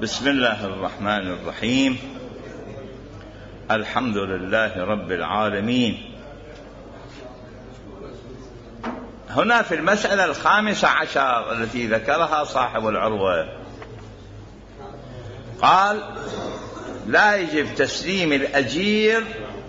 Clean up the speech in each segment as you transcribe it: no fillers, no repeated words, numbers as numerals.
بسم الله الرحمن الرحيم. الحمد لله رب العالمين. هنا في المسألة 15 التي ذكرها صاحب العروة قال لا يجب تسليم الأجير،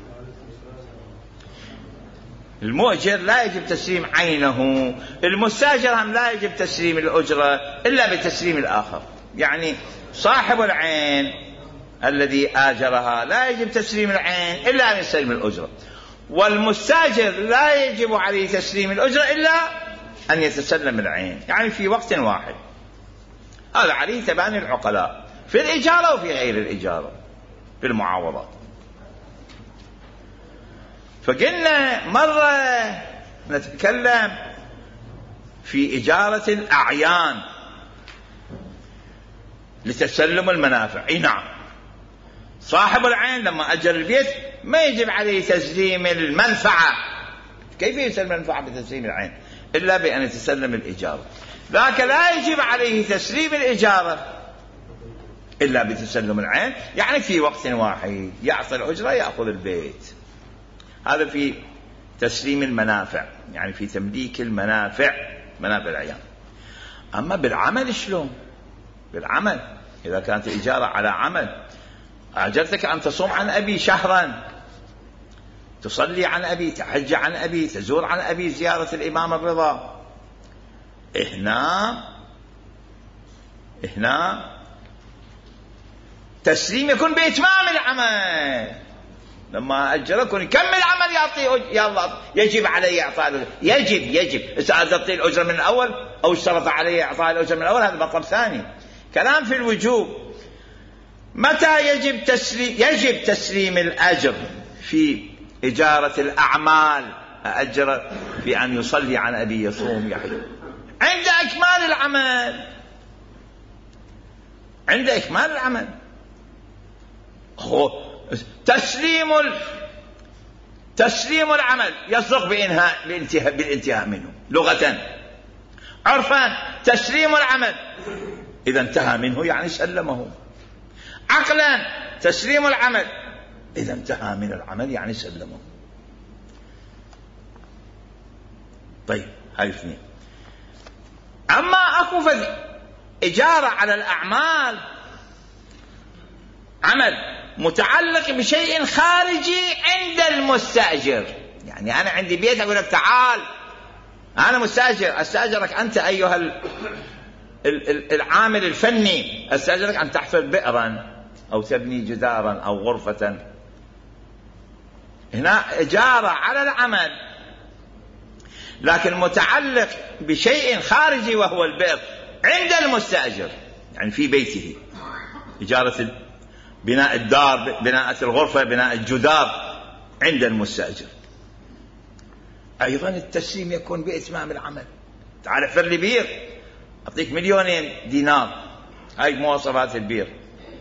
المؤجر لا يجب تسليم عينه، المستاجر هم لا يجب تسليم الأجرة إلا بتسليم الآخر. يعني صاحب العين الذي آجرها لا يجب تسليم العين إلا أن يسلم الأجرة، والمستاجر لا يجب عليه تسليم الأجرة إلا أن يتسلم العين، يعني في وقت واحد. هذا عليه تباني العقلاء في الإجارة وفي غير الإجارة في المعاوضات. فقلنا مرة نتكلم في إجارة الأعيان لتسلم المنافع. اي نعم، صاحب العين لما أجر البيت ما يجب عليه تسليم المنفعة. كيف يسلم المنفعة بتسليم العين؟ إلا بأن يتسلم الإجارة. لكن لا يجب عليه تسليم الإجارة إلا بتسلم العين، يعني في وقت واحد يعطي الأجرة يأخذ البيت. هذا في تسليم المنافع، يعني في تمليك المنافع، منافع العيان. أما بالعمل شلون؟ بالعمل إذا كانت الإجارة على عمل، أجرتك أن تصوم عن أبي شهرا، تصلي عن أبي، تحج عن أبي، تزور عن أبي زيارة الإمام الرضا. هنا تسليم يكون بإتمام العمل. لما أجرك يكمل العمل يعطي يلا يجب علي إعطاء، يجب إذا أعطي الأجرة من الأول أو اشترط علي إعطاء الأجرة من الأول، هذا مطلب ثاني. كلام في الوجوب. متى يجب تسليم الأجر في إجارة الأعمال؟ أجر في أن يصلي عن أبي، يصوم، يحج، عند إكمال العمل. عند إكمال العمل تسليم العمل يصدق بالانتهاء منه لغة. عرفا تسليم العمل إذا انتهى منه يعني سلمه. عقلا تسليم العمل إذا انتهى من العمل يعني سلمه. طيب هاي اثنين. أما أكو إجارة على الأعمال، عمل متعلق بشيء خارجي عند المستأجر. يعني أنا عندي بيت أقول لك تعال أنا مستأجر، أستأجرك أنت أيها العامل الفني، أستأجرك أن تحفر بئرا أو تبني جدارا أو غرفة. هنا إجارة على العمل لكن متعلق بشيء خارجي وهو البئر عند المستأجر، يعني في بيته. إجارة بناء الدار، بناء الغرفة، بناء الجدار عند المستأجر. أيضا التسليم يكون بإتمام العمل. تعال احفر لي بير، أعطيك 2,000,000 دينار، هاي مواصفات البير،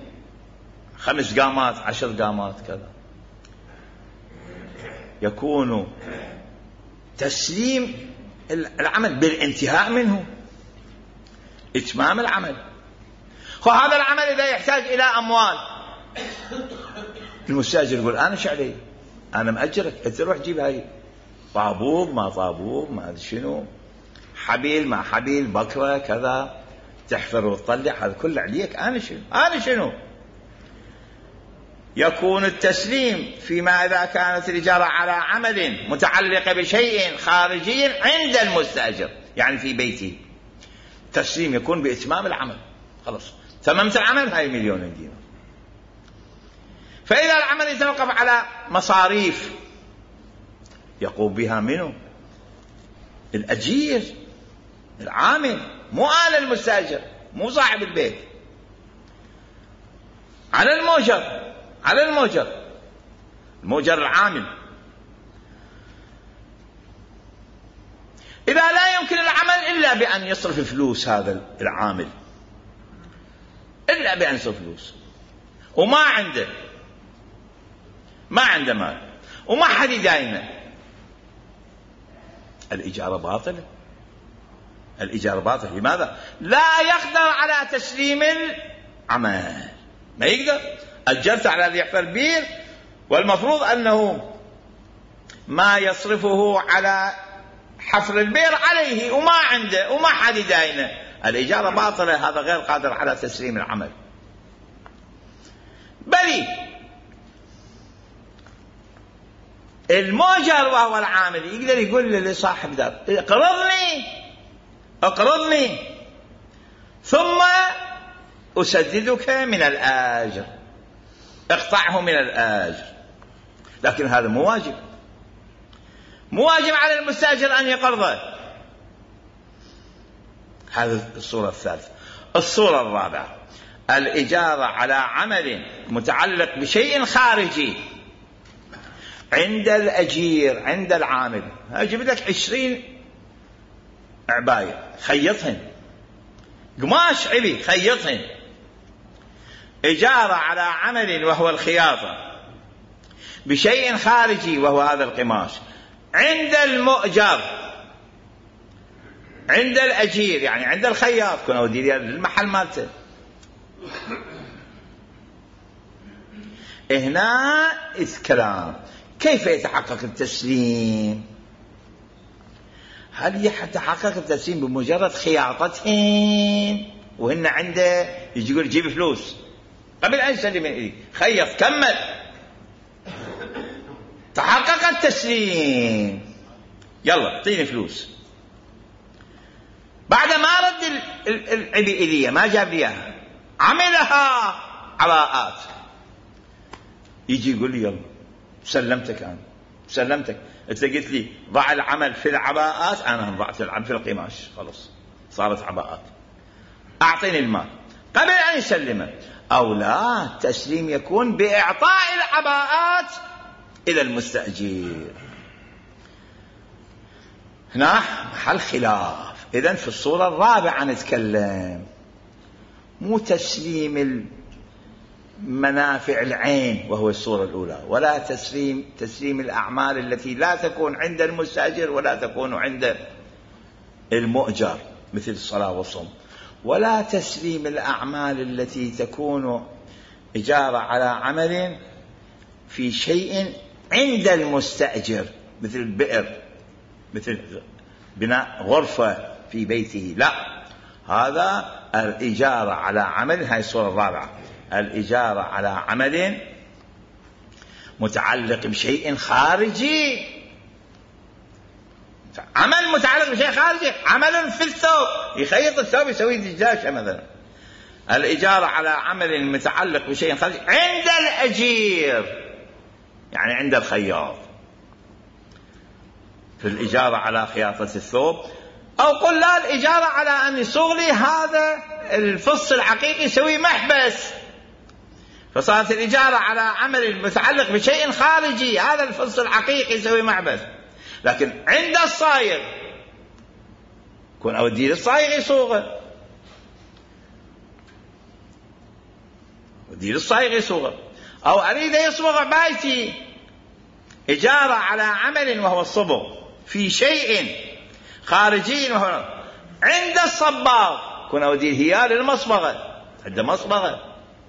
5 قامات 10 قامات كذا. يكون تسليم العمل بالانتهاء منه، إتمام العمل. وهذا العمل إذا يحتاج إلى أموال، المستأجر يقول أنا شعلي، أنا مأجرك، أنت روح جيب هاي طابوق ما طابوق ما شنو، حبيل ما حبيل، بكرة كذا، تحفر وتطلع، هذا كله عليك، أنا شنو. يكون التسليم فيما إذا كانت الإجارة على عمل متعلقة بشيء خارجي عند المستأجر، يعني في بيته. التسليم يكون بإتمام العمل، خلاص تممت العمل، هاي 1,000,000 دينار. فإذا العمل يتوقف على مصاريف يقوم بها منه الأجير، العامل، مو أنا المستأجر، مو صاحب البيت، على المؤجر العامل. إذا لا يمكن العمل إلا بأن يصرف فلوس هذا العامل، إلا بأن يصرف فلوس، وما عنده مال وما حد يداينه، الإجارة باطلة. الإجارة باطلة. لماذا؟ لا يقدر على تسليم عمل، ما يقدر. أجرت على ذي يحفر بير، والمفروض أنه ما يصرفه على حفر البير عليه وما عنده وما حد يداينه، الإجارة باطلة، هذا غير قادر على تسليم العمل. بل المؤجر وهو العامل يقدر يقول لصاحب دار اقرضني ثم أسددك من الآجر، اقطعه من الآجر. لكن هذا مو واجب على المستأجر أن يقرضه. هذه الصورة الثالثة. الصورة الرابعة الإجارة على عمل متعلق بشيء خارجي عند الأجير، عند العامل. أجيب لك 20 عباية خيطهن، قماش عبي خيطهن، إجارة على عمل وهو الخياطة بشيء خارجي وهو هذا القماش عند المؤجر، عند الأجير، يعني عند الخياط، كنا ودير المحل مالته. هنا الكلام كيف يتحقق التسليم؟ هل يتحقق التسليم بمجرد خياطتهن وهن عنده يجي يقول جيب فلوس قبل أن يسلم إلي، خيط كمل، تحقق التسليم، يلا اعطيني فلوس. بعد ما رد العبي إلي ما جاب لي إياها، عملها عباءات، يجي يقول لي يلا سلمتك، أنا سلمتك، أنت قلت لي ضع العمل في العباءات، أنا ضعت العمل في القماش، خلص صارت عباءات، أعطيني المال قبل أن يسلمه. أو لا، التسليم يكون بإعطاء العباءات إلى المستأجر. هنا محل خلاف. إذن في الصورة الرابعة نتكلم مو تسليم منافع العين وهو الصورة الأولى، ولا تسليم الأعمال التي لا تكون عند المستأجر ولا تكون عند المؤجر مثل الصلاة والصوم، ولا تسليم الأعمال التي تكون إجارة على عمل في شيء عند المستأجر مثل البئر، مثل بناء غرفة في بيته، لا، هذا الإجارة على عمل. هاي الصورة الرابعة، الإجارة على عمل متعلق بشيء خارجي، عمل متعلق بشيء خارجي، عمل في الثوب، يخيط الثوب يسوي دجاجة مثلا. الإجارة على عمل متعلق بشيء خارجي عند الأجير، يعني عند الخياط، في الإجارة على خياطة الثوب. أو قل لا، الإجارة على أن يصوغ لي هذا الفص الحقيقي يسوي محبس، فصارت الإجارة على عمل متعلق بشيء خارجي، هذا الفص الحقيقي يسوي محبس. لكن عند الصايغ كون أودي للصايغ يصوغه، أودي للصايغ يصوغه، أو أريد يصبغ بيتي، إجارة على عمل وهو الصبغ في شيء خارجي وهو عند الصباغ، كون أودي الهيال المصبغة، عند مصبغة.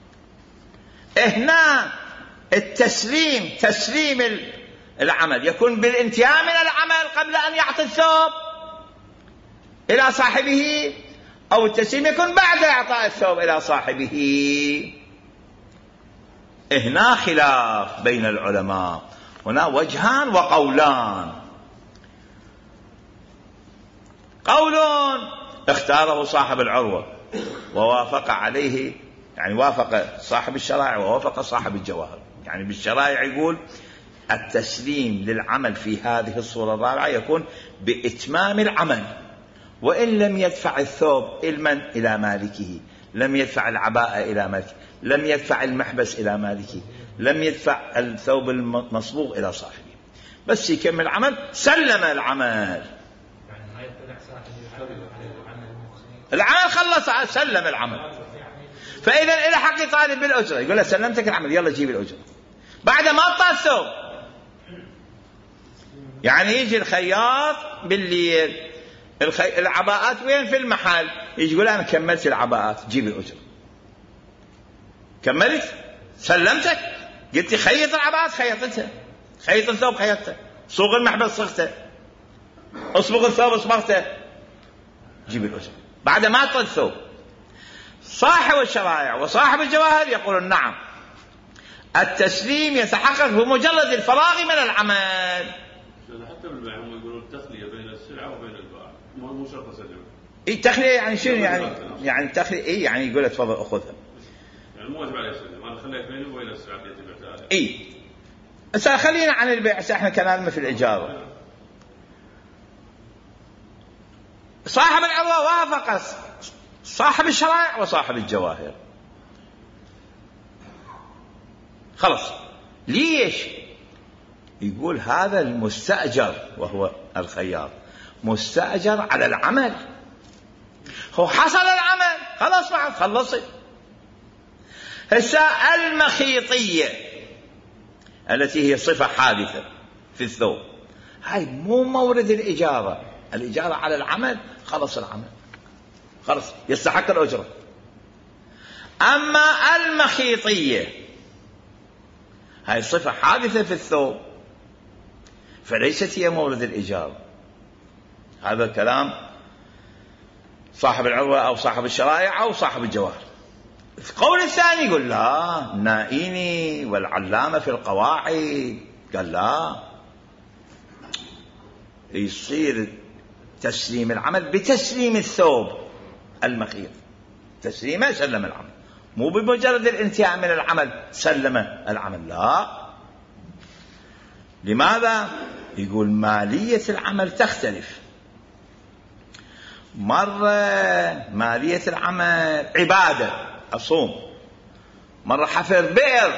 هنا التسليم، تسليم العمل يكون بالانتهاء من العمل قبل أن يعطي الثوب إلى صاحبه، أو التسليم يكون بعد إعطاء الثوب إلى صاحبه. هنا خلاف بين العلماء، هنا وجهان وقولان. قول اختاره صاحب العروة ووافق عليه، يعني وافق صاحب الشرائع ووافق صاحب الجواهر، يعني بالشرائع يقول التسليم للعمل في هذه الصورة الرابعة يكون بإتمام العمل، وإن لم يدفع الثوب إلى مالكه، لم يدفع العباءة إلى مالكه، لم يدفع المحبس إلى مالكه، لم يدفع الثوب المصبوغ إلى صاحبه، بس يكمل العمل سلم العمل. العمل خلص، سلم العمل. فإذا إلى حق طالب بالأجرة يقول له سلمتك العمل، يلا جيب الأجرة بعد ما أعطى الثوب. يعني يجي الخياط بالليل، العباءات وين في المحل، يجي يقول أنا كملت العباءات، جيب الأجرة. كملت سلمتك، قلت خيط العباس خيطتها، خيط الثوب خيطته، صوغ المحبس صغته، اصبغ الثوب اصبغته، جيب الأجرة بعد ما أعطى الثوب. صاحب الشرائع وصاحب الجواهر يقولون نعم، التسليم يتحقق بمجرد الفراغ من العمل. حتى بالبيع هم يقولون التخلية بين السلعة وبين البائع، مو شرط أسلم. التخلية يعني شنو؟ يعني التخلية يعني يقول تفضل أخذها، يعني مو واجب عليه يسلم، أنا خليت بيني وبين السلعة التي بعتها. هسه خلينا عن البيع، احنا كلامنا في الإجارة. صاحب العروة وافق صاحب الشرائع وصاحب الجواهر، خلص. ليش؟ يقول هذا المستأجر وهو الخياط مستأجر على العمل، هو حصل العمل خلاص بعد خلصت. هسه المخيطية التي هي صفة حادثة في الثوب، هاي مو مورد الإجارة، الإجارة على العمل، خلص العمل خلص يستحق الأجرة. أما المخيطية هاي صفة حادثة في الثوب فليست هي مورد الإجارة. هذا كلام صاحب العروة أو صاحب الشرائع أو صاحب الجواهر. القول الثاني يقول لا، النائيني والعلامة في القواعد قال لا، يصير تسليم العمل بتسليم الثوب المخيط، تسليمه سلم العمل، مو بمجرد الانتهاء من العمل سلم العمل، لا. لماذا؟ يقول مالية العمل تختلف، مرة مالية العمل عبادة أصوم، مرة حفر بئر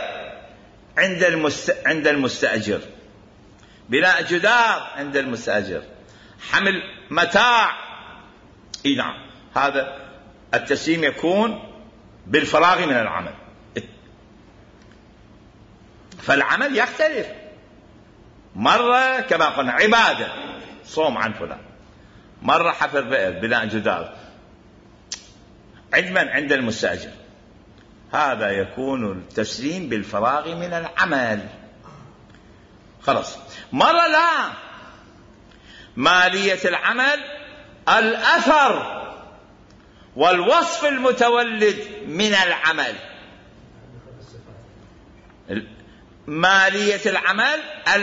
عند المستأجر، بناء جدار عند المستأجر، حمل متاع. نعم، هذا التسليم يكون بالفراغ من العمل، فالعمل يختلف، مرة كما قلنا عبادة صوم عن فلان، مرة حفر بئر بناء جدار عند المستأجر، هذا يكون التسليم بالفراغ من العمل خلاص. مرة لا، مالية العمل الأثر والوصف المتولد من العمل، مالية العمل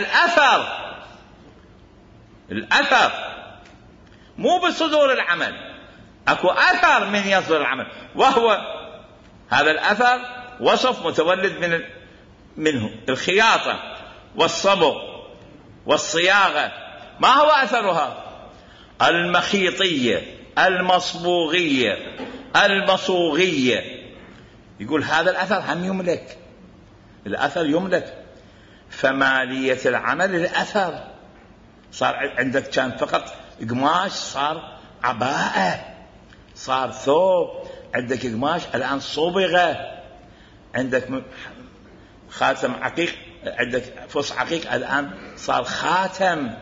الأثر مو بصدور العمل، أكو أثر من يصدر العمل، وهو هذا الأثر وصف متولد منه الخياطة والصبغ والصياغة. ما هو أثرها؟ المخيطية المصبوغية المصوغية. يقول هذا الأثر هم يملك، الأثر يملك، فمالية العمل الأثر. صار عندك كان فقط قماش صار عباءة، صار ثوب، عندك قماش الآن صبغة، عندك خاتم عقيق، عندك فص عقيق الآن صار خاتم.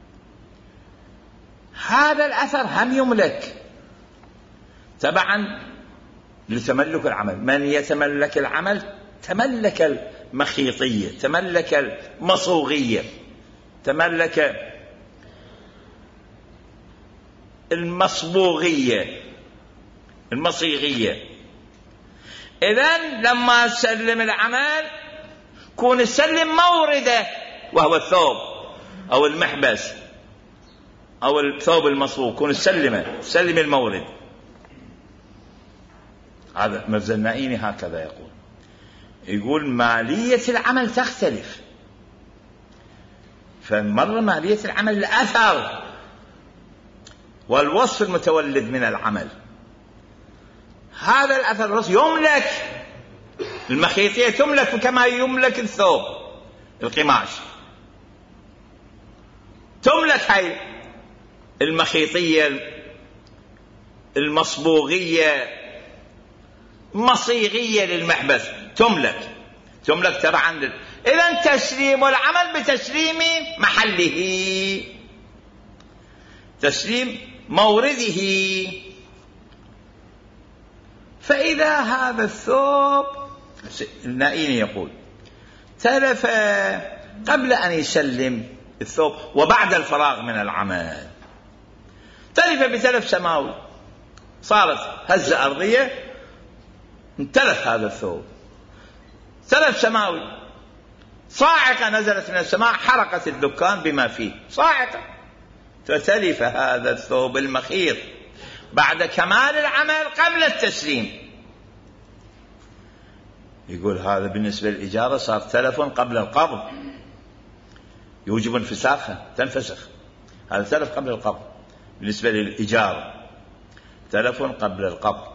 هذا الأثر هم يملك تبعا لتملك العمل. من يتملك العمل تملك المخيطية، تملك المصوغية، تملك المصبوغية المصيغية. إذن لما سلم العمل كون السلم مورده وهو الثوب أو المحبس أو الثوب المصبوغ، كون سلم المورد. هذا مرزا النائيني هكذا يقول مالية العمل تختلف، فمرة مالية العمل الأثر والوصف المتولد من العمل، هذا الأثر الوصف يملك، المخيطية تملك كما يملك الثوب القماش، تملك هاي المخيطية المصبوغية مصيغية للمحبس، تملك تبعا إذن تسليم العمل بتسليم محله، تسليم مورده. فإذا هذا الثوب النائيني يقول تلف قبل أن يسلم الثوب وبعد الفراغ من العمل، تلف بتلف سماوي، صارت هزة أرضية انتلف هذا الثوب. تلف سماوي، صاعقة نزلت من السماء حرقت الدكان بما فيه، صاعقة، فتلف هذا الثوب المخيط بعد كمال العمل قبل التسليم. يقول هذا بالنسبة للإجارة صار تلف قبل القبض، يوجب انفساخها، تنفسخ. هذا تلف قبل القبض بالنسبة للإجارة، تلف قبل القبض.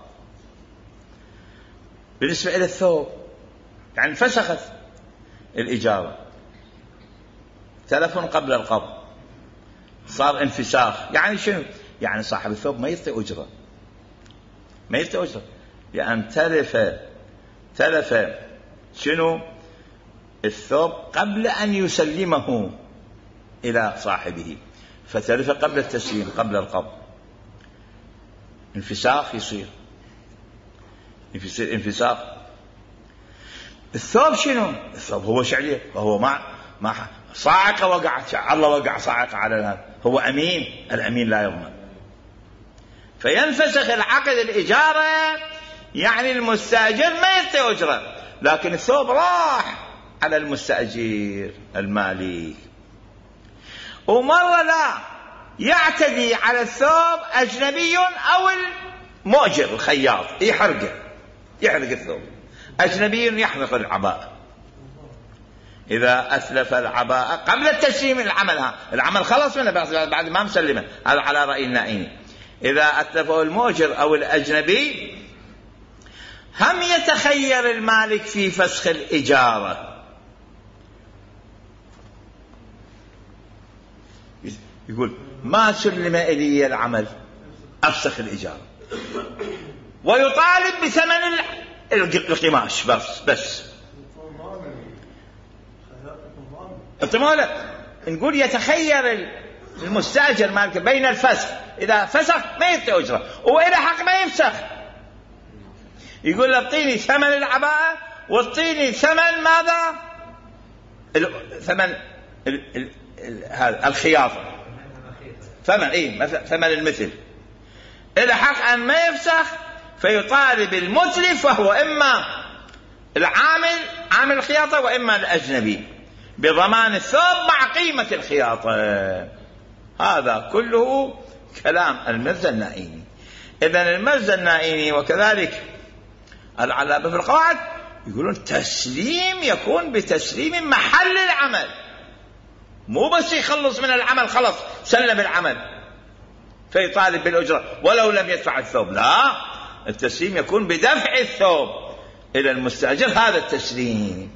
بالنسبة إلى الثوب يعني انفسخت الإجارة، تلف قبل القبض، صار انفساخ. يعني شنو؟ يعني صاحب الثوب ما يعطي أجرة، ما يعطي أجرة، لأن تلف شنو؟ الثوب قبل أن يسلمه إلى صاحبه، فتلف قبل التسليم قبل القبض، انفساخ يصير انفساخ. الثوب شنو؟ الثوب هو شعليه، وهو ما صاعقة وقعت، الله وقع صاعقة على هذا، هو أمين، الأمين لا يضمن، فينفسخ العقد الإجارة. يعني المستأجر ما يعطي أجرة، لكن الثوب راح على المستأجر المالك. ومرة لا يعتدي على الثوب أجنبي أو المؤجر الخياط، يحرق الثوب، أجنبي يحرق العباءة. إذا أتلف العباءة قبل التسليم العمل خلص منه بعد ما مسلمه، هذا على رأي النائيني. إذا أتلفه المؤجر أو الأجنبي هم يتخير المالك في فسخ الإجارة. يقول ما سلم إلي العمل أفسخ الإجارة، ويطالب بثمن القماش بس نقول يتخير المستأجر مالك بين الفسخ، إذا فسخ ما يعطي أجرة، وإذا حق ما يفسخ. يقول اعطيني ثمن العباءة واعطيني ثمن ماذا؟ ثمن الخياطة، ثمن المثل. إذا حق أن ما يفسخ فيطالب المتلف، وهو إما عامل الخياطة وإما الأجنبي، بضمان الثوب مع قيمة الخياطة. هذا كله كلام المرزا النائيني. إذن المرزا النائيني وكذلك العلابة في القواعد يقولون تسليم يكون بتسليم محل العمل، مو بس يخلص من العمل خلص سلم العمل فيطالب بالأجرة ولو لم يدفع الثوب، لا، التسليم يكون بدفع الثوب إلى المستأجر. هذا التسليم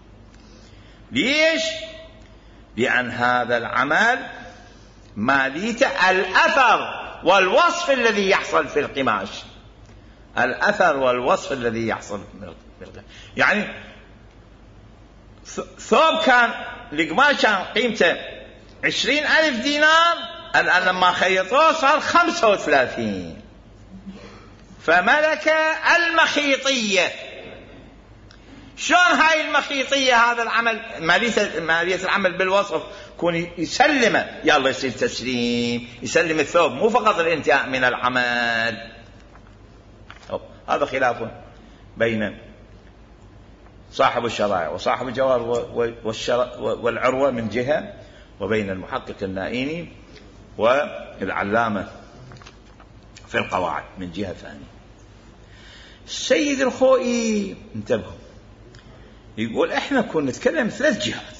ليش؟ لأن هذا العمل ماليته الأثر والوصف الذي يحصل في القماش، الأثر والوصف الذي يحصل في القماش. يعني ثوب كان القماش كان قيمته 20,000 دينار، الآن لما خيطوه صار 35، فملك المخيطية. شلون هاي المخيطية؟ هذا العمل مالية العمل بالوصف كون يسلمه، يلا يصير تسليم، يسلم الثوب، مو فقط الانتهاء من العمل. هذا خلاف بين صاحب الشرائع وصاحب الجوار والعروة من جهة، وبين المحقق النائيني والعلامة في القواعد من جهة ثانية. السيد الخوئي انتبهوا، يقول احنا كنا نتكلم 3 جهات.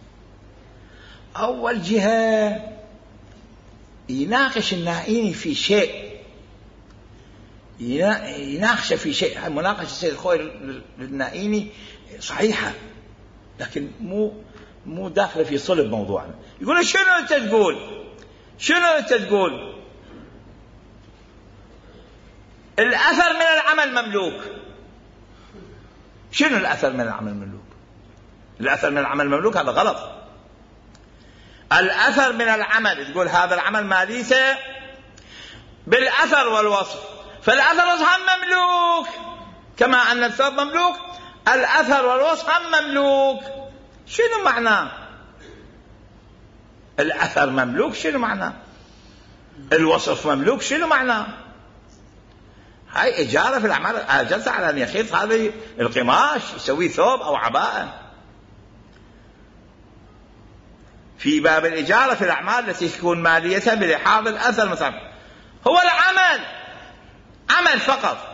اول جهة يناقش النائيني في شيء، يناقش في شيء، مناقشة السيد الخوئي للنائيني صحيحة، لكن مو داخل في صلب موضوعنا. يقول شنو انت تقول الأثر من العمل مملوك. شنو الأثر من العمل مملوك؟ الأثر من العمل مملوك، هذا غلط. الأثر من العمل تقول هذا العمل ماليته بالأثر والوصف، فالأثر هم مملوك كما أن الثوب مملوك. الأثر والوصف هم مملوك. شنو معناه؟ الأثر مملوك شنو معناه؟ الوصف مملوك شنو معناه؟ هاي إجارة في الأعمال. أجلس على أن يخيط هذه القماش يسوي ثوب أو عباءة. في باب الإجارة في الأعمال التي تكون مالية بلحاظ الأثر مثلا هو العمل، عمل فقط.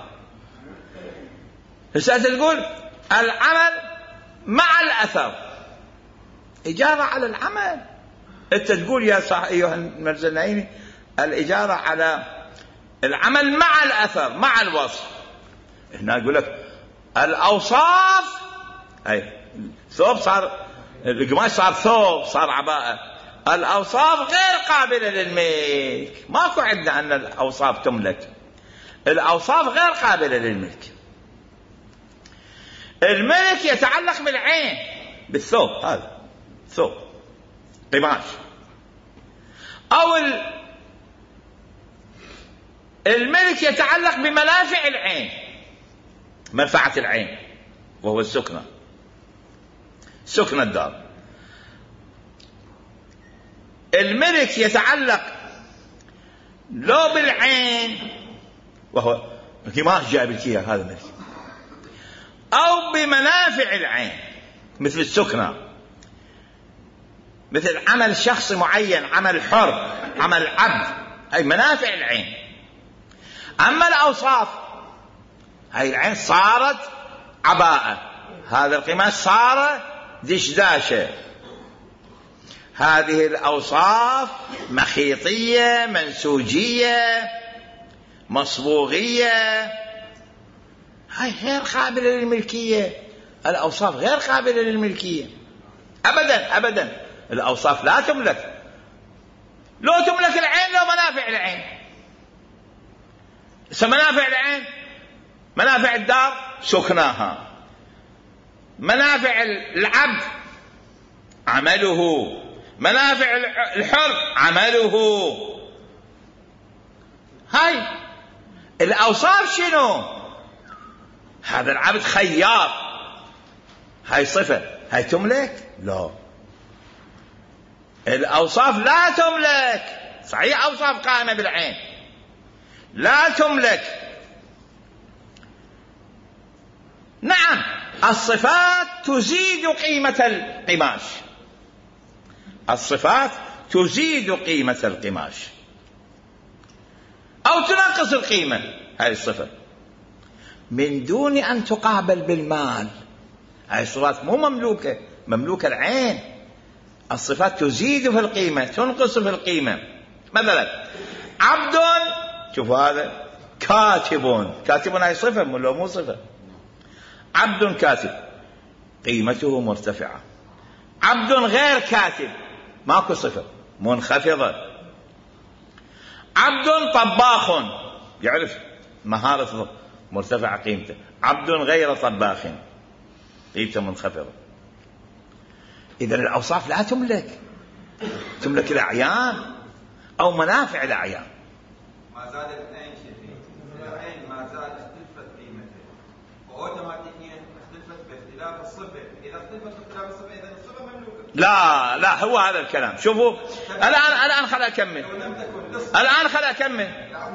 هسه تقول العمل مع الأثر، إجارة على العمل. أنت تقول يا صاحب أيها المرزنين الإجارة على العمل مع الأثر مع الوصف. هنا أقول لك الأوصاف، أي ثوب صار القماش صار ثوب صار عباءة. الأوصاف غير قابلة للملك. ماكو عندنا أن الأوصاف تملك. الأوصاف غير قابلة للملك. الملك يتعلق بالعين، بالثوب، هذا ثوب قماش. أو الملك يتعلق بمنافع العين، منفعة العين وهو السكنة، سكن الدار. الملك يتعلق لو بالعين وهو قماش جايب لك اياه هذا ملك، أو بمنافع العين مثل السكنة، مثل عمل شخص معين، عمل حر، عمل عبد، أي منافع العين. أما الأوصاف هاي العين صارت عباءة، هذا القماش صار دشداشة. هذه الأوصاف مخيطية، منسوجية، مصبوغية، هاي غير قابلة للملكية. الأوصاف غير قابلة للملكية أبدا أبدا. الأوصاف لا تملك. لو تملك العين لو منافع العين. منافع العين منافع الدار سكناها، منافع العبد عمله، منافع الحر عمله. هاي الأوصاف شنو؟ هذا العبد خياط، هاي صفة، هاي تملك؟ لا، الأوصاف لا تملك. صحيح أوصاف قائمة بالعين لا تملك. نعم الصفات تزيد قيمة القماش، الصفات تزيد قيمة القماش أو تنقص القيمة هذه الصفة من دون أن تقابل بالمال. هذه الصفات مو مملوكة، مملوكة العين. الصفات تزيد في القيمة تنقص في القيمة. مثلا عبد، شوفوا هذا كاتب، كاتب هاي صفة ولا مو صفة؟ عبد كاتب قيمته مرتفعة. عبد غير كاتب ماكو صفة، منخفضة. عبد طباخ يعرف مهارة مرتفعة قيمته. عبد غير طباخ قيمته منخفضة. إذن الأوصاف لا تملك، تملك الأعيان أو منافع الأعيان. ما زال العين شيء، العين ما زال اختلفت قيمته وأوتوماتيكيا اختلفت باختلاف الصفة. إذا اختلفت باختلاف الصفة إذا الصفة مملوكة. لا لا، هو هذا الكلام. شوفوا الآن خليني أكمل. الآن خليني أكمل.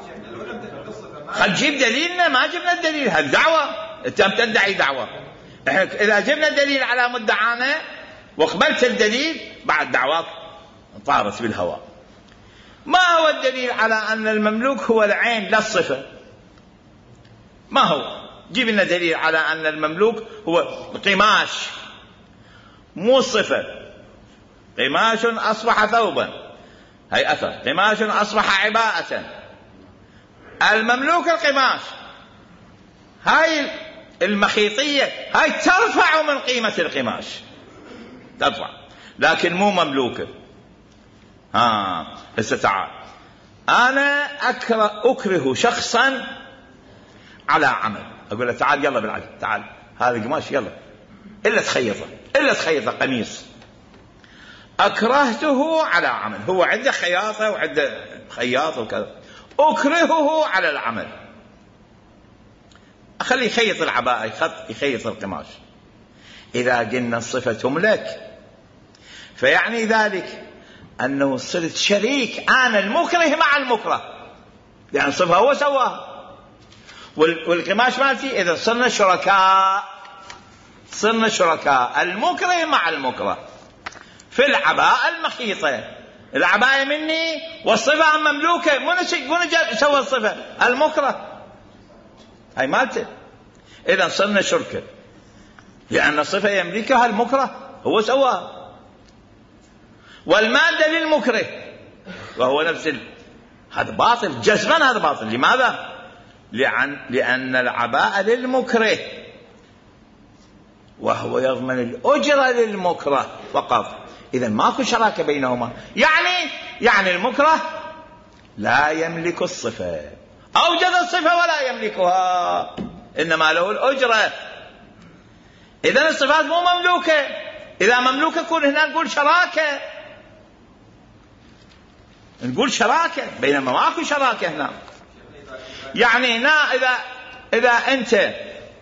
خل جيب دليلنا. ما جبنا الدليل، هالدعوة أنت تدعي دعوة. إحنا إذا جبنا الدليل على مدعانا وقبلت الدليل بعد دعوات طارت بالهواء. ما هو الدليل على أن المملوك هو العين لا الصفة؟ ما هو؟ جيب لنا دليل على أن المملوك هو قماش مو صفة. قماش أصبح ثوبا، هي أثر. قماش أصبح عباءة. المملوك القماش. هاي المخيطية هاي ترفع من قيمة القماش، ترفع، لكن مو مملوكة. هسه تعال، أنا أكره شخصا على عمل، أقول له تعال يلا بالعكس، تعال هذا القماش يلا، إلا تخيطه قميص. أكرهته على عمل، هو عنده خياطة وعنده خياط وكذا، أكرهه على العمل. أخلي يخيط العباءة، يخيط القماش. إذا قلنا الصفة تملك فيعني ذلك أنه صرت شريك أنا المكره مع المكره، يعني الصفة هو سواها والقماش مالتي. إذا صرنا شركاء المكره مع المكره في العباءة المخيطة. العباية مني والصفة مملوكة، منو سوى الصفة؟ المكره، هاي مالته. إذا صرنا شركة لأن الصفة يملكها المكره، هو سواها. والمادة للمكره وهو نفس هذا باطل جزما، هذا باطل. لماذا؟ لأن العباءة للمكره وهو يضمن الأجرة للمكره فقط. إذا ماكو شراكة بينهما. يعني المكره لا يملك الصفة، أوجد الصفة ولا يملكها، إنما له الأجرة. إذا الصفات مو مملوكة. إذا مملوكة كون هنا نقول شراكة بينما ماكو شراكة هنا. يعني هنا إذا أنت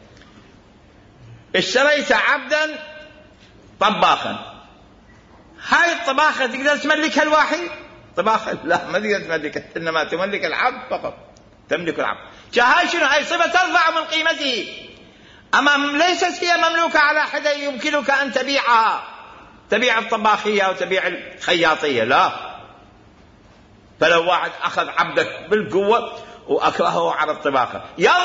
اشتريت عبدا طباخا، هاي الطباخة تقدر تملكها الواحد؟ طباخة لا، ما تقدر تملكها، إنما تملك العبد فقط، تملك العبد. هاي شنو؟ هاي صفة ترفع من قيمته، أما ليست هي مملوكة على حد يمكنك أن تبيعها، تبيع الطباخية أو تبيع الخياطية، لا. فلو واحد أخذ عبدك بالقوة وأكرهه على الطباخة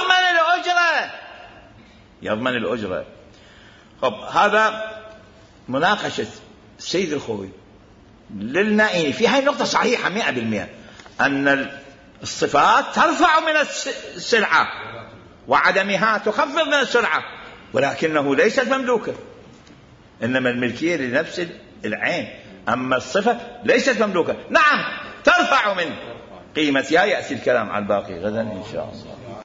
يضمن الأجرة. خب، هذا مناقشة السيد الخوي للنائي في هاي النقطة صحيحة 100%، أن الصفات ترفع من السلعة وعدمها تخفض من السلعة، ولكنه ليست مملوكة، إنما الملكية لنفس العين. أما الصفة ليست مملوكة، نعم ترفع من قيمتها. يأتي الكلام على الباقي غدا إن شاء الله.